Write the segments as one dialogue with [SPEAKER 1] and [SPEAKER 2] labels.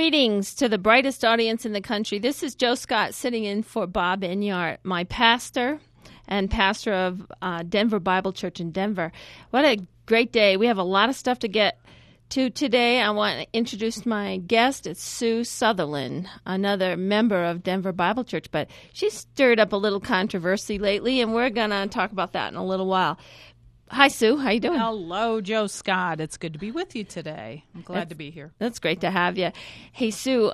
[SPEAKER 1] Greetings to the brightest audience in the country. This is Joe Scott sitting in for Bob Enyart, my pastor and pastor of Denver Bible Church in Denver. What a great day. We have a lot of stuff to get to today. I want to introduce my guest. It's Sue Sutherland, another member of Denver Bible Church, but she's stirred up a little controversy lately, and we're going to talk about that in a little while. Hi, Sue. How you doing?
[SPEAKER 2] Hello, Joe Scott. It's good to be with you today. I'm glad to be here.
[SPEAKER 1] That's great to have you. Hey, Sue,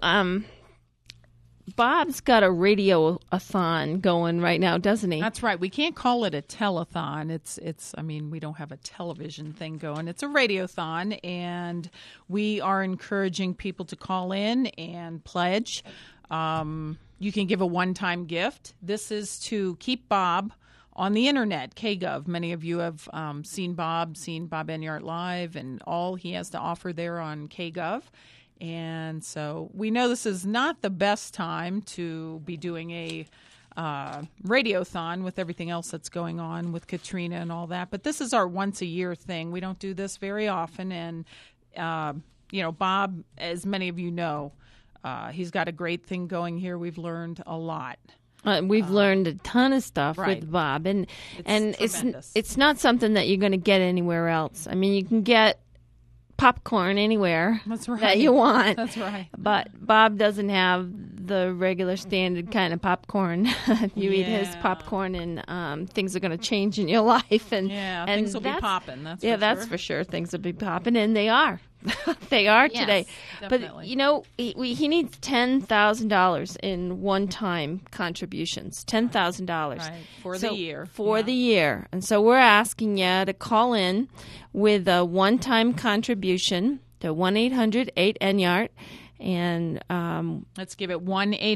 [SPEAKER 1] Bob's got a radio-a-thon going right now, doesn't he?
[SPEAKER 2] That's right. We can't call it a telethon. It's. I mean, we don't have a television thing going. It's a radiothon, and we are encouraging people to call in and pledge. You can give a one-time gift. This is to keep Bob on the internet, KGov. Many of you have seen Bob Enyart live, and all he has to offer there on KGov. And so we know this is not the best time to be doing a radiothon with everything else that's going on with Katrina and all that. But this is our once-a-year thing. We don't do this very often. And, Bob, as many of you know, he's got a great thing going here. We've learned a lot.
[SPEAKER 1] We've learned a ton of stuff
[SPEAKER 2] right.
[SPEAKER 1] with Bob, and
[SPEAKER 2] tremendous.
[SPEAKER 1] it's not something that you're going to get anywhere else. I mean, you can get popcorn anywhere that you want.
[SPEAKER 2] That's right.
[SPEAKER 1] But Bob doesn't have the regular standard kind of popcorn. If you eat his popcorn, and things are going to change in your life, and
[SPEAKER 2] things will be popping.
[SPEAKER 1] That's for sure. Things will be popping, and they are. They are today.
[SPEAKER 2] Definitely.
[SPEAKER 1] But, he needs $10,000 in one-time contributions. $10,000.
[SPEAKER 2] Right. For the year.
[SPEAKER 1] For the year. And so we're asking you to call in with a one-time contribution to 1-800-8-ENYART. And
[SPEAKER 2] let's give it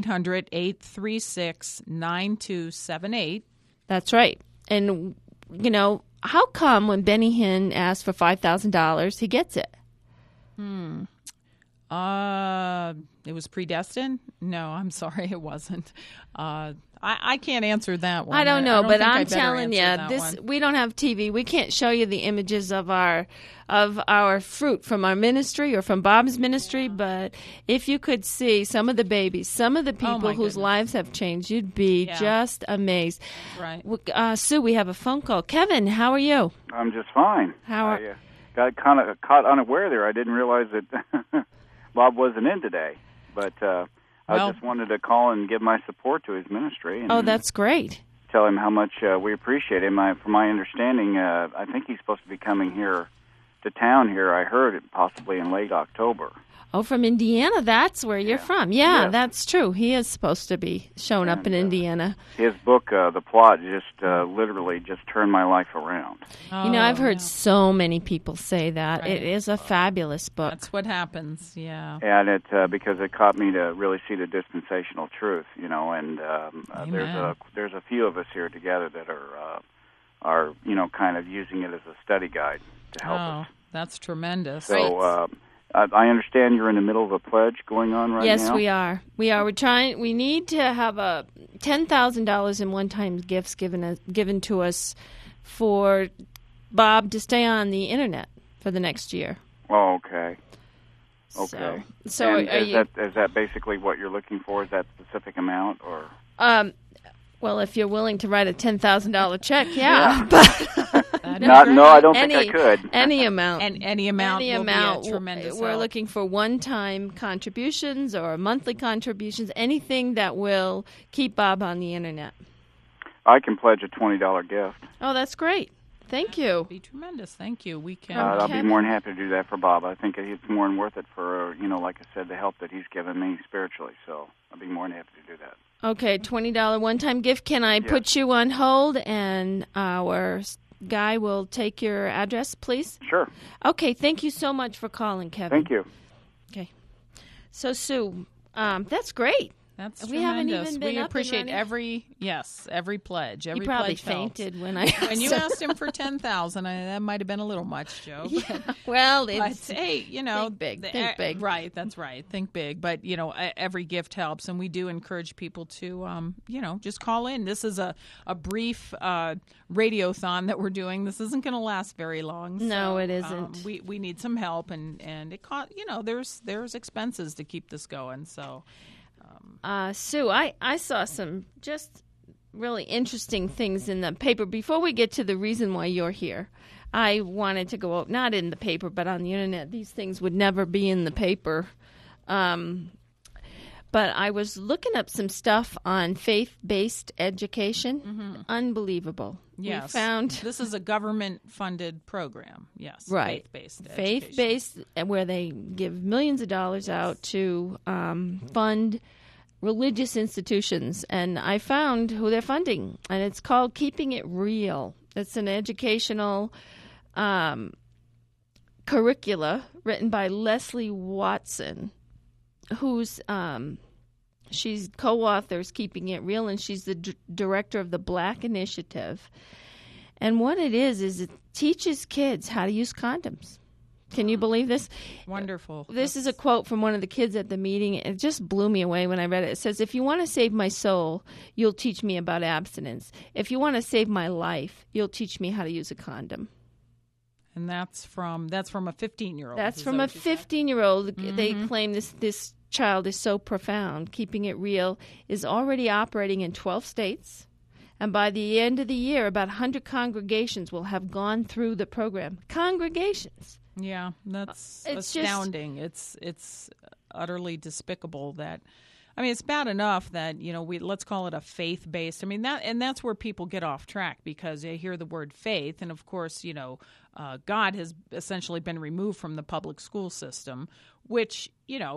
[SPEAKER 2] 1-800-836-9278.
[SPEAKER 1] That's right. And, how come when Benny Hinn asks for $5,000, he gets it?
[SPEAKER 2] It was predestined? No, I'm sorry, it wasn't. I can't answer that one.
[SPEAKER 1] I don't know, but I'm
[SPEAKER 2] better
[SPEAKER 1] telling you, we don't have TV. We can't show you the images of our fruit from our ministry or from Bob's ministry. But if you could see some of the babies, some of the people whose lives have changed, you'd be just amazed.
[SPEAKER 2] Right.
[SPEAKER 1] Sue, we have a phone call. Kevin, how are you?
[SPEAKER 3] I'm just fine. I got kind of caught unaware there. I didn't realize that Bob wasn't in today, but I just wanted to call and give my support to his ministry. And
[SPEAKER 1] that's great.
[SPEAKER 3] Tell him how much we appreciate him. From my understanding, I think he's supposed to be coming here to town here. I heard it possibly in late October.
[SPEAKER 1] Oh, from Indiana. That's where you're from. Yeah, that's true. He is supposed to be showing up in Indiana.
[SPEAKER 3] His book, The Plot, literally turned my life around.
[SPEAKER 1] I've heard so many people say that. Right. It is a fabulous book.
[SPEAKER 2] That's what happens, yeah.
[SPEAKER 3] And it because it caught me to really see the dispensational truth, and there's a few of us here together that are kind of using it as a study guide to help us.
[SPEAKER 2] That's tremendous.
[SPEAKER 3] So, I understand you're in the middle of a pledge going on right now?
[SPEAKER 1] Yes, we are. We're trying. We need to have a $10,000 in one-time gifts given to us for Bob to stay on the internet for the next year.
[SPEAKER 3] Oh, okay. Okay.
[SPEAKER 1] So
[SPEAKER 3] is that basically what you're looking for? Is that specific amount or?
[SPEAKER 1] Well, if you're willing to write a $10,000 check, But
[SPEAKER 3] I don't think I could.
[SPEAKER 1] Any amount.
[SPEAKER 2] Any amount will be a tremendous
[SPEAKER 1] We're
[SPEAKER 2] help.
[SPEAKER 1] looking for one-time contributions or monthly contributions, anything that will keep Bob on the internet.
[SPEAKER 3] I can pledge a $20 gift.
[SPEAKER 1] Oh, that's great. Thank you.
[SPEAKER 2] That would be tremendous. Thank you. We can.
[SPEAKER 3] I'll be more than happy to do that for Bob. I think it's more than worth it for, like I said, the help that he's given me spiritually. So I'll be more than happy to do that.
[SPEAKER 1] Okay, $20 one-time gift. Can I put you on hold and our guy will take your address, please?
[SPEAKER 3] Sure.
[SPEAKER 1] Okay, thank you so much for calling, Kevin.
[SPEAKER 3] Thank you.
[SPEAKER 1] Okay. So, Sue, that's great.
[SPEAKER 2] That's
[SPEAKER 1] we haven't
[SPEAKER 2] tremendous.
[SPEAKER 1] even been
[SPEAKER 2] We
[SPEAKER 1] up and
[SPEAKER 2] appreciate
[SPEAKER 1] running.
[SPEAKER 2] every pledge. Every
[SPEAKER 1] You probably
[SPEAKER 2] pledge helps.
[SPEAKER 1] fainted when I
[SPEAKER 2] When you asked him for 10,000, that might have been a little much, Joe. But,
[SPEAKER 1] well,
[SPEAKER 2] but
[SPEAKER 1] it's
[SPEAKER 2] hey,
[SPEAKER 1] think big. Think big.
[SPEAKER 2] Right, that's right. Think big. But every gift helps, and we do encourage people to, just call in. This is a brief radiothon that we're doing. This isn't going to last very long.
[SPEAKER 1] No,
[SPEAKER 2] so,
[SPEAKER 1] it isn't.
[SPEAKER 2] We need some help, and it cost. There's expenses to keep this going. So.
[SPEAKER 1] Sue, I saw some just really interesting things in the paper. Before we get to the reason why you're here, I wanted to go out, not in the paper, but on the internet. These things would never be in the paper. But I was looking up some stuff on faith-based education.
[SPEAKER 2] Mm-hmm.
[SPEAKER 1] Unbelievable.
[SPEAKER 2] Yes.
[SPEAKER 1] We found
[SPEAKER 2] this is a government-funded program. Yes.
[SPEAKER 1] Right.
[SPEAKER 2] Faith-based.
[SPEAKER 1] Faith-based, where they give millions of dollars out to fund religious institutions. And I found who they're funding, and it's called Keeping It Real. It's an educational curricula written by Leslie Watson, who's she's co-authors Keeping It Real, and she's the director of the Black Initiative. And what it is it teaches kids how to use condoms. Can you believe this?
[SPEAKER 2] Wonderful.
[SPEAKER 1] This is a quote from one of the kids at the meeting. It just blew me away when I read it. It says, "If you want to save my soul, you'll teach me about abstinence. If you want to save my life, you'll teach me how to use a condom."
[SPEAKER 2] And that's from a 15-year-old.
[SPEAKER 1] That's from a 15-year-old. Mm-hmm. They claim this child is so profound. Keeping It Real is already operating in 12 states. And by the end of the year, about 100 congregations will have gone through the program. Congregations.
[SPEAKER 2] Yeah, that's
[SPEAKER 1] It's
[SPEAKER 2] astounding. It's utterly despicable that. I mean, it's bad enough that let's call it a faith-based. I mean that's where people get off track because they hear the word faith, and of course, God has essentially been removed from the public school system. Which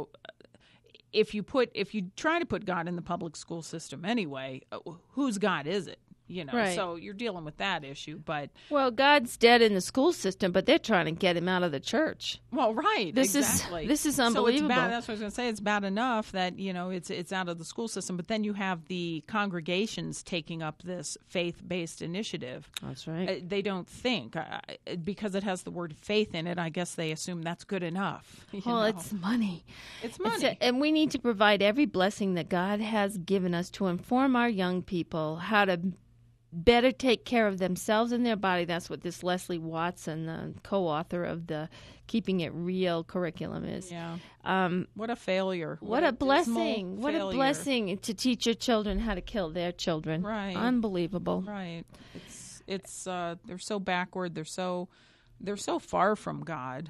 [SPEAKER 2] if you try to put God in the public school system anyway, whose God is it?
[SPEAKER 1] Right.
[SPEAKER 2] So you're dealing with that issue, but
[SPEAKER 1] God's dead in the school system, but they're trying to get him out of the church.
[SPEAKER 2] Well, right,
[SPEAKER 1] this
[SPEAKER 2] exactly.
[SPEAKER 1] This is unbelievable.
[SPEAKER 2] So it's bad. That's what I was going to say. It's bad enough that it's out of the school system, but then you have the congregations taking up this faith-based initiative.
[SPEAKER 1] That's right.
[SPEAKER 2] They don't think because it has the word faith in it. I guess they assume that's good enough.
[SPEAKER 1] Well, it's money.
[SPEAKER 2] It's money,
[SPEAKER 1] and we need to provide every blessing that God has given us to inform our young people how to better take care of themselves and their body. That's what this Leslie Watson, the co-author of the Keeping It Real curriculum, is.
[SPEAKER 2] Yeah. What a failure.
[SPEAKER 1] What a blessing. What a blessing to teach your children how to kill their children.
[SPEAKER 2] Right.
[SPEAKER 1] Unbelievable.
[SPEAKER 2] Right. It's they're so backward. They're so far from God.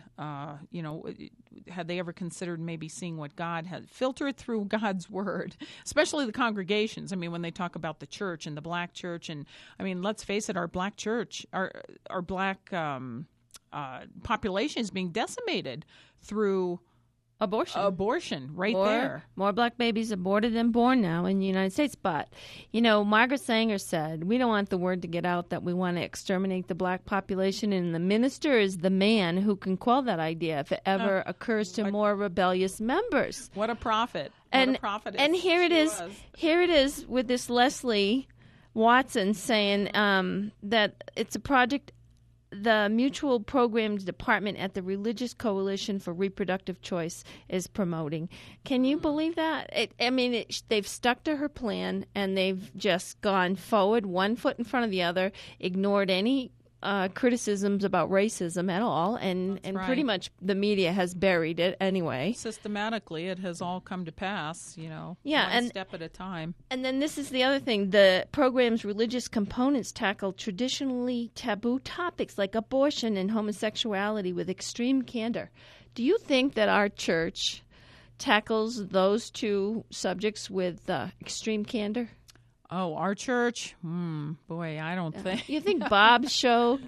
[SPEAKER 2] Had they ever considered maybe seeing what God had, filter it through God's word, especially the congregations. I mean, when they talk about the church and the black church, and I mean, let's face it, our black church, our black population is being decimated through Abortion, right there.
[SPEAKER 1] More black babies aborted than born now in the United States. But, Margaret Sanger said, we don't want the word to get out that we want to exterminate the black population, and the minister is the man who can quell that idea if it ever occurs to more rebellious members.
[SPEAKER 2] What a prophet.
[SPEAKER 1] And,
[SPEAKER 2] what a prophetess.
[SPEAKER 1] And here it is. Here it is with this Leslie Watson saying that it's a project the Mutual Programs Department at the Religious Coalition for Reproductive Choice is promoting. Can you believe that? They've stuck to her plan, and they've just gone forward, one foot in front of the other, ignored any criticisms about racism at all, and pretty much the media has buried it anyway.
[SPEAKER 2] Systematically, it has all come to pass, one step at a time.
[SPEAKER 1] And then this is the other thing. The program's religious components tackle traditionally taboo topics like abortion and homosexuality with extreme candor. Do you think that our church tackles those two subjects with extreme candor?
[SPEAKER 2] Oh, our church? Boy, I don't think.
[SPEAKER 1] You think Bob's show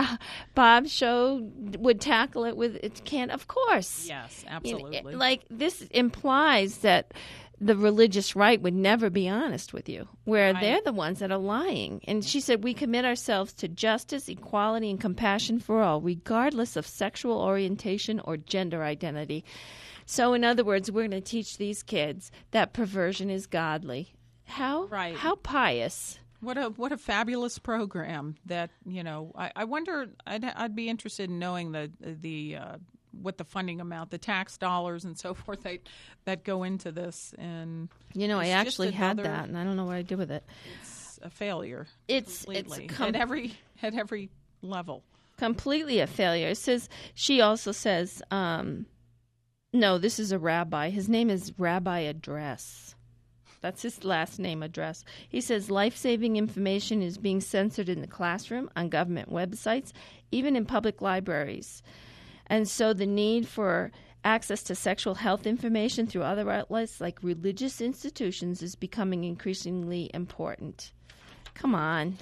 [SPEAKER 1] would tackle it with its can? Of course.
[SPEAKER 2] Yes, absolutely.
[SPEAKER 1] This implies that the religious right would never be honest with you, where they're the ones that are lying. And she said, we commit ourselves to justice, equality, and compassion for all, regardless of sexual orientation or gender identity. So, in other words, we're going to teach these kids that perversion is godly. How?
[SPEAKER 2] Right.
[SPEAKER 1] How pious.
[SPEAKER 2] What a fabulous program that, I wonder, I'd be interested in knowing the what the funding amount, the tax dollars and so forth that go into this. And
[SPEAKER 1] I actually had that, and I don't know what I did with it.
[SPEAKER 2] It's a failure.
[SPEAKER 1] It's
[SPEAKER 2] at every level.
[SPEAKER 1] Completely a failure. It says, she also says, no, this is a rabbi. His name is Rabbi Address. That's his last name, Address. He says life-saving information is being censored in the classroom, on government websites, even in public libraries. And so the need for access to sexual health information through other outlets like religious institutions is becoming increasingly important. Come on.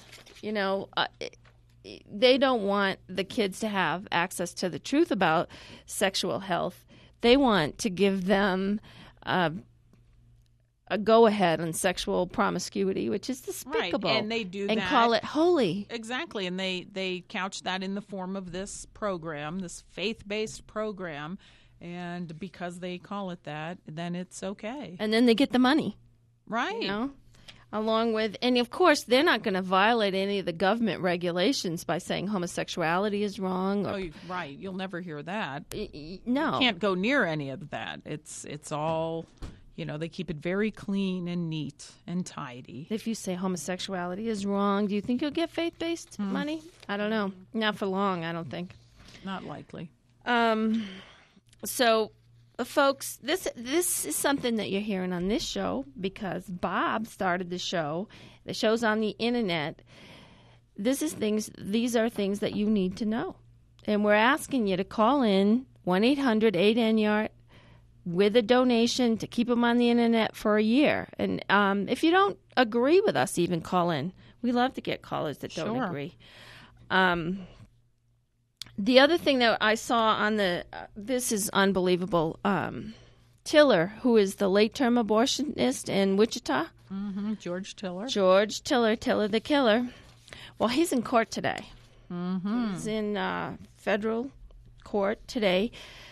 [SPEAKER 1] They don't want the kids to have access to the truth about sexual health. They want to give them a go-ahead on sexual promiscuity, which is despicable.
[SPEAKER 2] Right, and they do
[SPEAKER 1] and
[SPEAKER 2] that.
[SPEAKER 1] Call it holy.
[SPEAKER 2] Exactly, and they couch that in the form of this program, this faith-based program, and because they call it that, then it's okay.
[SPEAKER 1] And then they get the money.
[SPEAKER 2] Right.
[SPEAKER 1] Along with, and of course, they're not going to violate any of the government regulations by saying homosexuality is wrong. Or,
[SPEAKER 2] right. You'll never hear that.
[SPEAKER 1] No.
[SPEAKER 2] You can't go near any of that. It's all... they keep it very clean and neat and tidy.
[SPEAKER 1] If you say homosexuality is wrong, do you think you'll get faith-based money? I don't know. Not for long, I don't think.
[SPEAKER 2] Not likely.
[SPEAKER 1] So, folks, this is something that you're hearing on this show because Bob started the show. The show's on the internet. These are things that you need to know. And we're asking you to call in 1-800-8NYARD with a donation to keep them on the internet for a year. And if you don't agree with us, even call in. We love to get callers that don't agree. The other thing that I saw on this is unbelievable. Tiller, who is the late-term abortionist in Wichita.
[SPEAKER 2] Mm-hmm. George Tiller.
[SPEAKER 1] Tiller the killer. Well, he's in court today.
[SPEAKER 2] Mm-hmm.
[SPEAKER 1] He's in federal court today,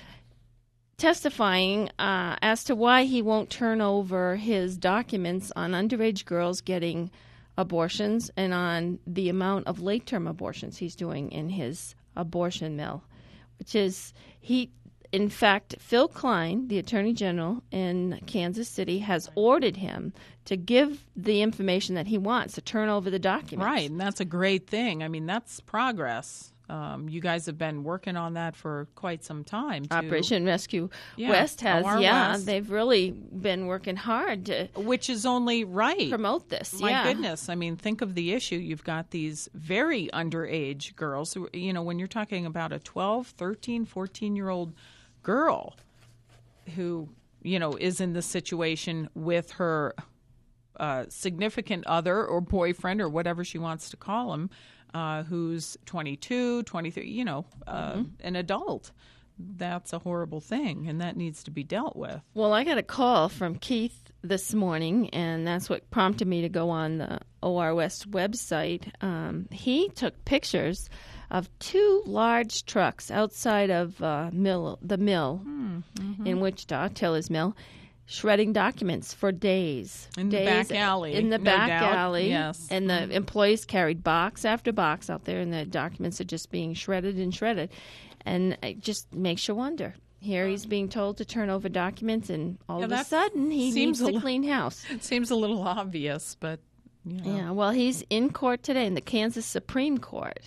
[SPEAKER 1] testifying as to why he won't turn over his documents on underage girls getting abortions and on the amount of late-term abortions he's doing in his abortion mill, which is in fact, Phil Klein, the Attorney General in Kansas City, has ordered him to give the information that he wants, to turn over the documents.
[SPEAKER 2] Right, and that's a great thing. I mean, that's progress. You guys have been working on that for quite some time, too.
[SPEAKER 1] Operation Rescue West has,
[SPEAKER 2] West.
[SPEAKER 1] They've really been working hard to...
[SPEAKER 2] Which is only right.
[SPEAKER 1] Promote this,
[SPEAKER 2] My goodness. I mean, think of the issue. You've got these very underage girls who, when you're talking about a 12, 13, 14-year-old girl who, is in this situation with her significant other or boyfriend or whatever she wants to call him, who's 22, 23, an adult. That's a horrible thing, and that needs to be dealt with.
[SPEAKER 1] Well, I got a call from Keith this morning, and that's what prompted me to go on the OR West website. He took pictures of 2 large trucks outside of the mill in Wichita, Tiller's Mill, shredding documents for days.
[SPEAKER 2] In the back alley.
[SPEAKER 1] In the back alley.
[SPEAKER 2] Yes.
[SPEAKER 1] And the employees carried box after box out there, and the documents are just being shredded and shredded. And it just makes you wonder. Here he's being told to turn over documents, and all of a sudden he needs to clean house.
[SPEAKER 2] It seems a little obvious, but...
[SPEAKER 1] Yeah, well, he's in court today in the Kansas Supreme Court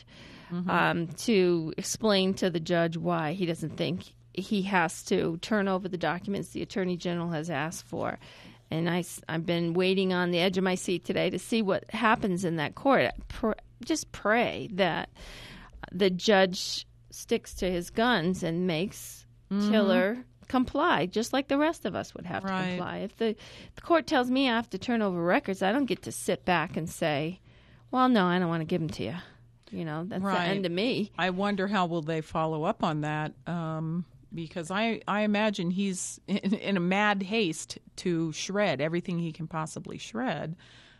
[SPEAKER 1] to explain to the judge why he doesn't think he has to turn over the documents the Attorney General has asked for. And I've been waiting on the edge of my seat today to see what happens in that court. Just pray that the judge sticks to his guns and makes Tiller comply, just like the rest of us would have to comply. If the court tells me I have to turn over records, I don't get to sit back and say, well, no, I don't want to give them to you. That's the end of me.
[SPEAKER 2] I wonder how will they follow up on that, because I imagine he's in a mad haste to shred everything he can possibly shred.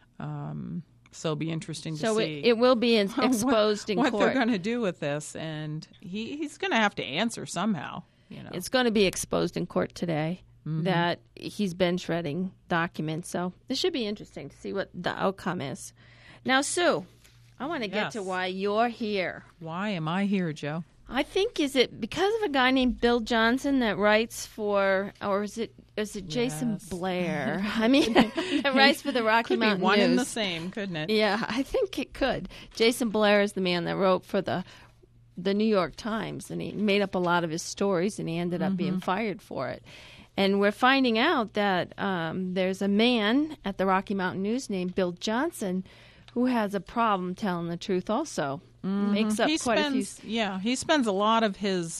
[SPEAKER 2] So it'll be interesting to see.
[SPEAKER 1] So it will be exposed in court.
[SPEAKER 2] What they're going to do with this, and he's going to have to answer somehow.
[SPEAKER 1] It's going to be exposed in court today that he's been shredding documents. So this should be interesting to see what the outcome is. Now, Sue, I want to get to why you're here.
[SPEAKER 2] Why am I here, Joe?
[SPEAKER 1] I think, is it because of a guy named Bill Johnson that writes for, or is it Jason Blair? I mean, that writes for the Rocky Mountain
[SPEAKER 2] News. Could be one
[SPEAKER 1] News.
[SPEAKER 2] and the same, couldn't it?
[SPEAKER 1] Yeah, I think it could. Jason Blair is the man that wrote for the New York Times, and he made up a lot of his stories, and he ended up being fired for it. And we're finding out that there's a man at the Rocky Mountain News named Bill Johnson who has a problem telling the truth also. Makes up quite a few.
[SPEAKER 2] Yeah, he spends a lot of his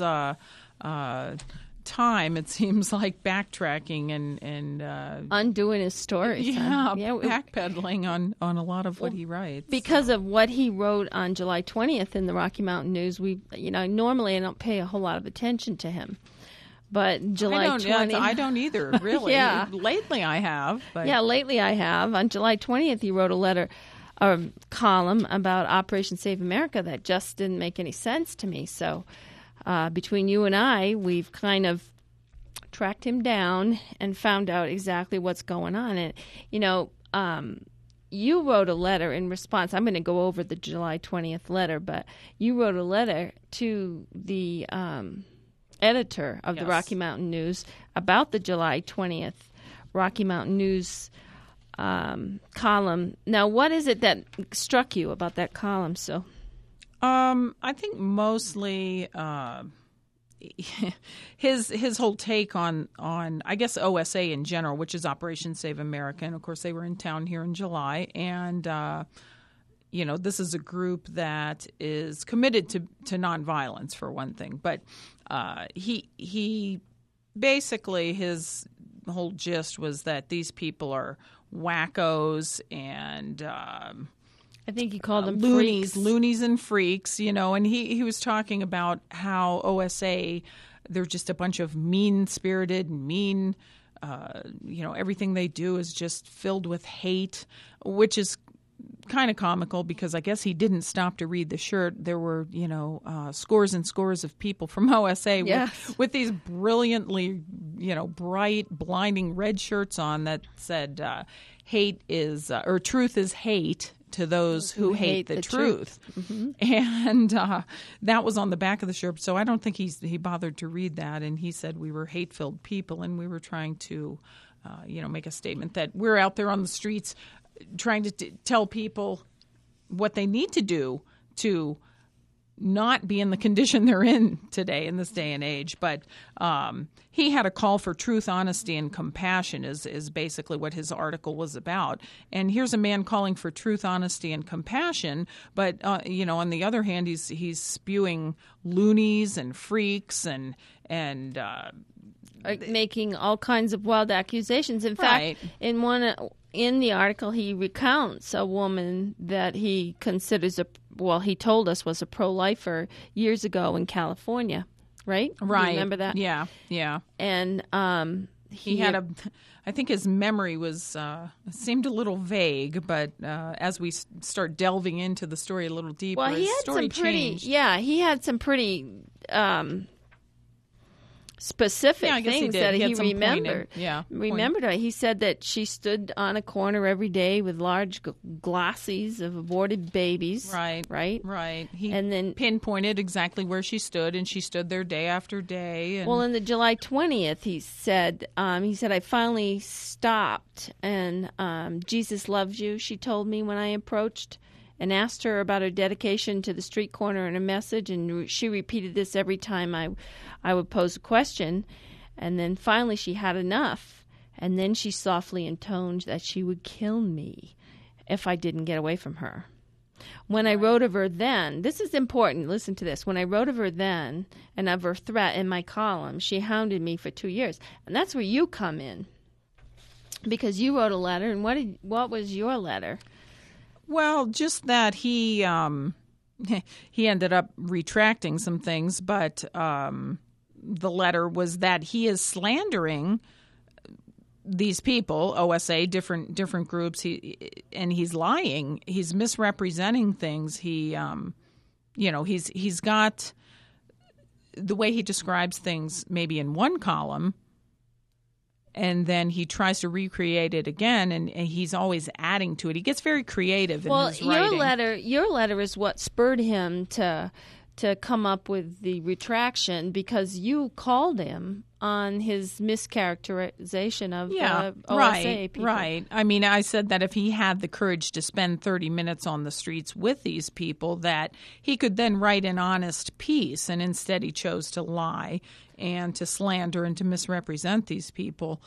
[SPEAKER 2] time, it seems like, backtracking and
[SPEAKER 1] undoing his stories.
[SPEAKER 2] Backpedaling on a lot of what he writes.
[SPEAKER 1] Because of what he wrote on July 20th in the Rocky Mountain News, normally I don't pay a whole lot of attention to him. But July 20th...
[SPEAKER 2] I don't either, really.
[SPEAKER 1] Yeah.
[SPEAKER 2] Lately I have. But.
[SPEAKER 1] Yeah, lately I have. On July 20th, he wrote a column about Operation Save America that just didn't make any sense to me. So between you and I, we've kind of tracked him down and found out exactly what's going on. And, you wrote a letter in response. I'm going to go over the July 20th letter, but you wrote a letter to the editor of the Rocky Mountain News about the July 20th Rocky Mountain News column. Now, what is it that struck you about that column, Sue?
[SPEAKER 2] I think mostly his whole take on I guess OSA in general, which is Operation Save America, and of course they were in town here in July, and this is a group that is committed to nonviolence for one thing, but he basically his whole gist was that these people are wackos and
[SPEAKER 1] I think he called them
[SPEAKER 2] loonies and freaks, and he was talking about how OSA, they're just a bunch of mean-spirited, everything they do is just filled with hate, which is kind of comical because I guess he didn't stop to read the shirt. There were, scores and scores of people from OSA with these brilliantly, bright, blinding red shirts on that said hate is, or truth is hate to those who hate the truth. And that was on the back of the shirt. So I don't think he bothered to read that. And he said we were hate-filled people and we were trying to, make a statement that we're out there on the streets trying to tell people what they need to do to not be in the condition they're in today in this day and age. But he had a call for truth, honesty, and compassion is basically what his article was about. And here's a man calling for truth, honesty, and compassion. But, on the other hand, he's spewing loonies and freaks and
[SPEAKER 1] making all kinds of wild accusations. In fact, in the article, he recounts a woman that he considers he told us was a pro-lifer years ago in California, right?
[SPEAKER 2] Right.
[SPEAKER 1] You remember that?
[SPEAKER 2] Yeah.
[SPEAKER 1] And
[SPEAKER 2] he had I think his memory seemed a little vague, but as we start delving into the story a little deeper, his story changed.
[SPEAKER 1] He had some pretty specific things that he remembered. He said that she stood on a corner every day with large glossies of aborted babies. Right.
[SPEAKER 2] And then pinpointed exactly where she stood, and she stood there day after day. And...
[SPEAKER 1] Well, in the July 20th, he said, I finally stopped, and Jesus loves you, she told me when I approached, and asked her about her dedication to the street corner in a message, and she repeated this every time I would pose a question, and then finally she had enough, and then she softly intoned that she would kill me if I didn't get away from her. When I wrote of her then, this is important, listen to this, when I wrote of her then, and of her threat in my column, she hounded me for 2 years, and that's where you come in, because you wrote a letter, and what was your letter?
[SPEAKER 2] Well, just that he ended up retracting some things, but the letter was that he is slandering these people, OSA, different groups, and he's lying. He's misrepresenting things. He's got the way he describes things maybe in one column, and then he tries to recreate it again, and he's always adding to it. He gets very creative in his writing.
[SPEAKER 1] Your letter is what spurred him to come up with the retraction, because you called him on his mischaracterization of OSA people.
[SPEAKER 2] Right. I mean, I said that if he had the courage to spend 30 minutes on the streets with these people, that he could then write an honest piece, and instead he chose to lie and to slander and to misrepresent these people.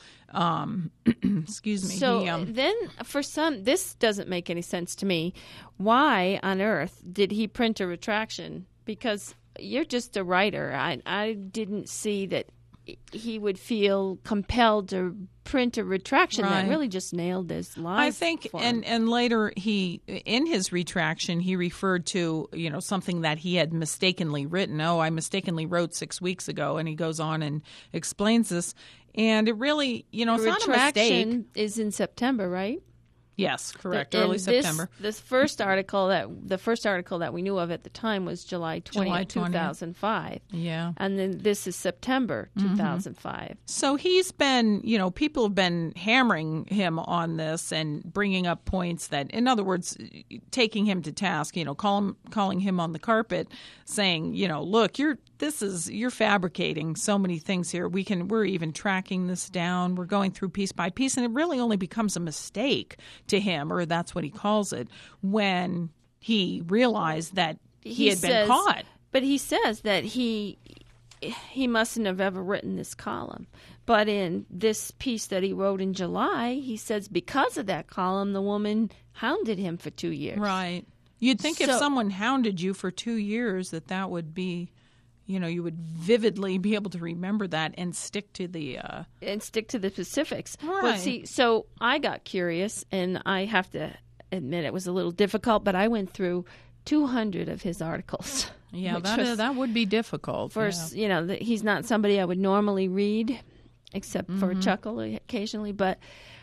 [SPEAKER 2] Excuse me.
[SPEAKER 1] So then, for some, this doesn't make any sense to me. Why on earth did he print a retraction? Because you're just a writer. I didn't see that he would feel compelled to print a retraction that really just nailed his lies.
[SPEAKER 2] I think, and later in his retraction, he referred to, something that he had mistakenly written. Oh, I mistakenly wrote 6 weeks ago, and he goes on and explains this. And it really, it's not a mistake.
[SPEAKER 1] Retraction is in September, right?
[SPEAKER 2] Yes, correct. Early September.
[SPEAKER 1] The first article that we knew of at the time was July 20, 2005.
[SPEAKER 2] Yeah.
[SPEAKER 1] And then this is September 2005.
[SPEAKER 2] So he's been, people have been hammering him on this and bringing up points that, in other words, taking him to task, calling him on the carpet, saying, look, you're fabricating so many things here. We're even tracking this down. We're going through piece by piece, and it really only becomes a mistake to him, or that's what he calls it, when he realized that he had been caught.
[SPEAKER 1] But he says that he mustn't have ever written this column. But in this piece that he wrote in July, he says because of that column, the woman hounded him for 2 years.
[SPEAKER 2] Right. You'd think if someone hounded you for 2 years that would be, you would vividly be able to remember that and stick to the
[SPEAKER 1] specifics.
[SPEAKER 2] Right.
[SPEAKER 1] Well, see, so I got curious, and I have to admit it was a little difficult, but I went through 200 of his articles.
[SPEAKER 2] Yeah, that would be difficult.
[SPEAKER 1] First, he's not somebody I would normally read, except for a chuckle occasionally. But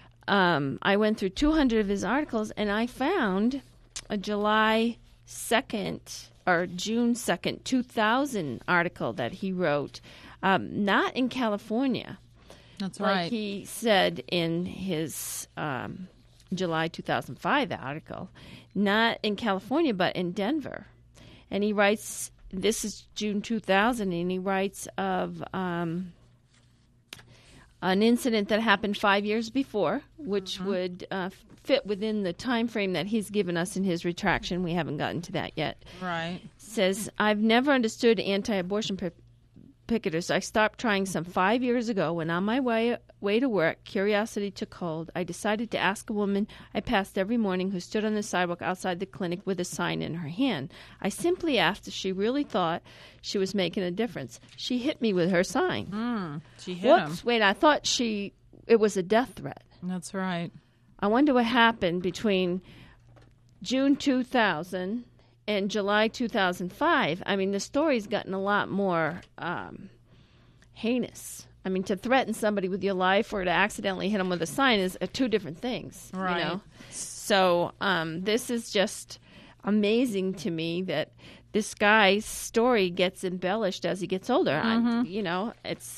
[SPEAKER 1] I went through 200 of his articles, and I found a July 2nd or June 2nd, 2000 article that he wrote, not in California.
[SPEAKER 2] That's
[SPEAKER 1] like
[SPEAKER 2] right.
[SPEAKER 1] He said in his July 2005 article, not in California, but in Denver. And he writes, this is June 2000, and he writes of an incident that happened 5 years before, which would fit within the time frame that he's given us in his retraction. We haven't gotten to that yet.
[SPEAKER 2] Right.
[SPEAKER 1] Says, I've never understood anti-abortion picketers. I stopped trying some 5 years ago when on my way to work, curiosity took hold. I decided to ask a woman I passed every morning who stood on the sidewalk outside the clinic with a sign in her hand. I simply asked if she really thought she was making a difference. She hit me with her sign.
[SPEAKER 2] She hit him.
[SPEAKER 1] Wait, I thought it was a death threat.
[SPEAKER 2] That's right.
[SPEAKER 1] I wonder what happened between June 2000 and July 2005. I mean, the story's gotten a lot more heinous. I mean, to threaten somebody with your life or to accidentally hit them with a sign is two different things.
[SPEAKER 2] Right.
[SPEAKER 1] So this is just amazing to me that this guy's story gets embellished as he gets older. It's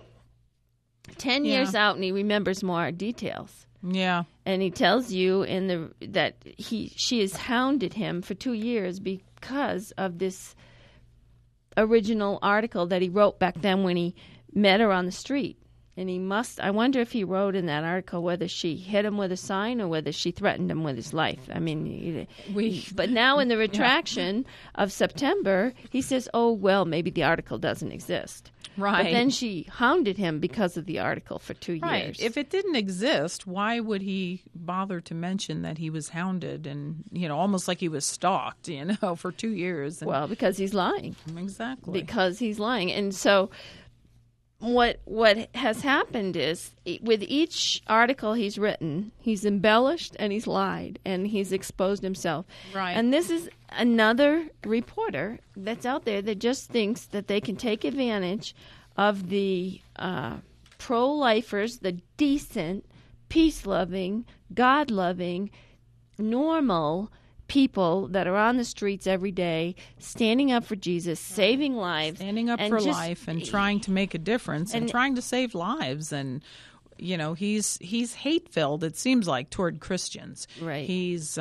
[SPEAKER 1] 10 years out, and he remembers more details.
[SPEAKER 2] Yeah.
[SPEAKER 1] And he tells you that she has hounded him for 2 years because of this original article that he wrote back then when he met her on the street. And I wonder if he wrote in that article whether she hit him with a sign or whether she threatened him with his life. I mean, but now in the retraction of September, he says, oh, well, maybe the article doesn't exist.
[SPEAKER 2] Right.
[SPEAKER 1] But then she hounded him because of the article for 2
[SPEAKER 2] Right.
[SPEAKER 1] years.
[SPEAKER 2] If it didn't exist, why would he bother to mention that he was hounded and, almost like he was stalked, for 2 years?
[SPEAKER 1] Well, because he's lying.
[SPEAKER 2] Exactly.
[SPEAKER 1] Because he's lying. And so what has happened is with each article he's written, he's embellished and he's lied and he's exposed himself.
[SPEAKER 2] Right.
[SPEAKER 1] And this is another reporter that's out there that just thinks that they can take advantage of the pro-lifers, the decent, peace-loving, God-loving, normal people that are on the streets every day, standing up for Jesus, saving lives.
[SPEAKER 2] Standing up for life and trying to make a difference and trying to save lives. And, he's hate-filled, it seems like, toward Christians.
[SPEAKER 1] Right.
[SPEAKER 2] He's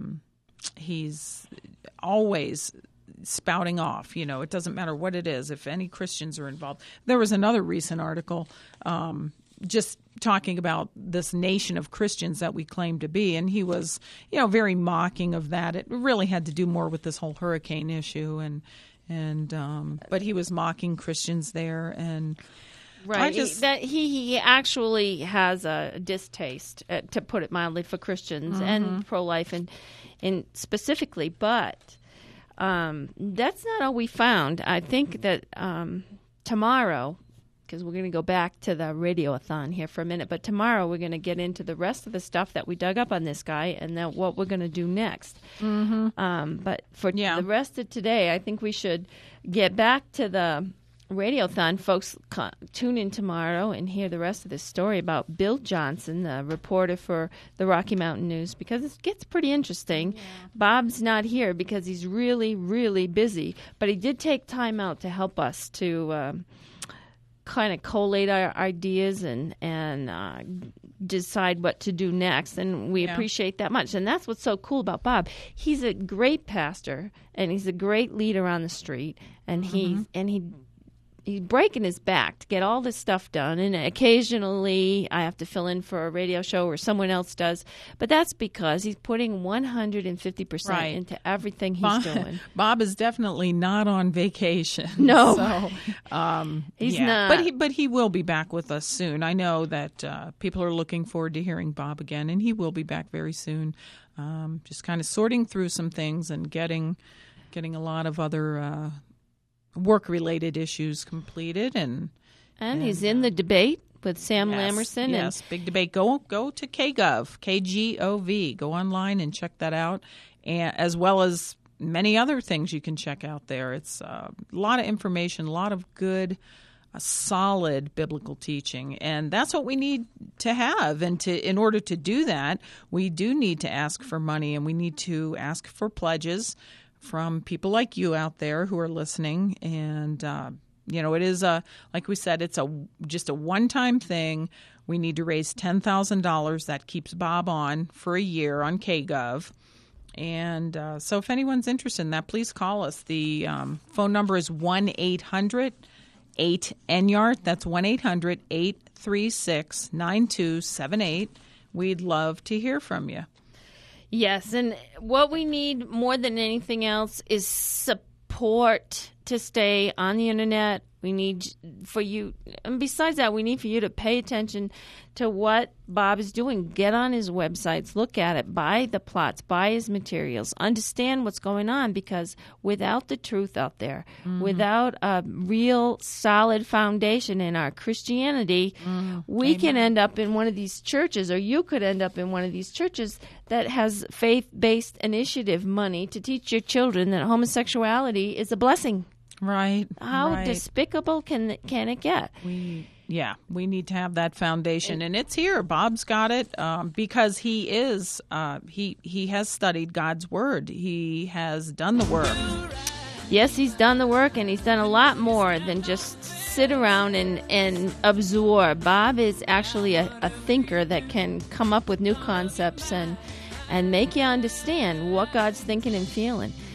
[SPEAKER 2] always spouting off. It doesn't matter what it is, if any Christians are involved. There was another recent article just talking about this nation of Christians that we claim to be, and he was, very mocking of that. It really had to do more with this whole hurricane issue, but he was mocking Christians there, and
[SPEAKER 1] right. He actually has a distaste, to put it mildly, for Christians and pro-life and specifically, but that's not all we found. I think that tomorrow, because we're going to go back to the radiothon here for a minute, but tomorrow we're going to get into the rest of the stuff that we dug up on this guy and then what we're going to do next. But for the rest of today, I think we should get back to the radiothon. Folks, tune in tomorrow and hear the rest of this story about Bill Johnson, the reporter for the Rocky Mountain News, because it gets pretty interesting. Bob's not here because he's really, really busy, but he did take time out to help us to kind of collate our ideas and decide what to do next, and we appreciate that much. And that's what's so cool about Bob. He's a great pastor, and he's a great leader on the street, and he's breaking his back to get all this stuff done, and occasionally I have to fill in for a radio show or someone else does, but that's because he's putting 150% into everything he's doing.
[SPEAKER 2] Bob is definitely not on vacation.
[SPEAKER 1] No.
[SPEAKER 2] So,
[SPEAKER 1] he's not.
[SPEAKER 2] But he will be back with us soon. I know that people are looking forward to hearing Bob again, and he will be back very soon. Just kind of sorting through some things and getting a lot of other work-related issues completed, and
[SPEAKER 1] he's in the debate with Sam Lamerson.
[SPEAKER 2] Yes, big debate. Go to KGov, KGOV. Go online and check that out, and as well as many other things you can check out there. It's a lot of information, a lot of good, solid biblical teaching, and that's what we need to have. And in order to do that, we do need to ask for money, and we need to ask for pledges from people like you out there who are listening. And, it is like we said, it's just a one-time thing. We need to raise $10,000. That keeps Bob on for a year on KGov. And so if anyone's interested in that, please call us. The phone number is 1-800-8-ENYART. That's 1-800-836-9278. We'd love to hear from you.
[SPEAKER 1] Yes, and what we need more than anything else is support to stay on the internet. We need for you, and besides that, we need for you to pay attention to what Bob is doing. Get on his websites, look at it, buy the plots, buy his materials, understand what's going on, because without the truth out there, without a real solid foundation in our Christianity, we can end up in one of these churches, or you could end up in one of these churches that has faith-based initiative money to teach your children that homosexuality is a blessing.
[SPEAKER 2] Right.
[SPEAKER 1] How despicable can it get?
[SPEAKER 2] We need to have that foundation, and it's here. Bob's got it because he is he has studied God's Word. He has done the work.
[SPEAKER 1] Yes, he's done the work, and he's done a lot more than just sit around and absorb. Bob is actually a thinker that can come up with new concepts and make you understand what God's thinking and feeling.